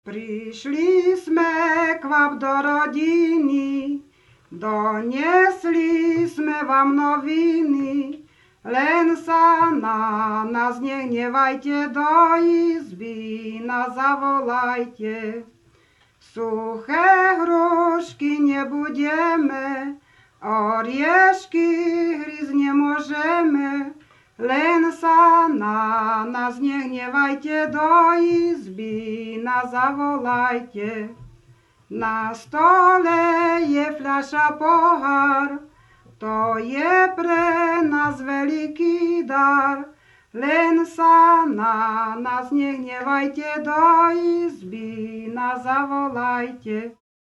Prišli sme k vám do rodiny, doniesli sme vám noviny, len sa na nás nehnevajte, do izby nás zavolajte. Suché hrušky nebudeme, oriešky hryzť nemôžeme, len sa na nás nehnevajte, do izby nás zavolajte. Na stole je fľaša pohár, to je pre nás veľký dar, len sa na nás nehnevajte, do izby nás zavolajte.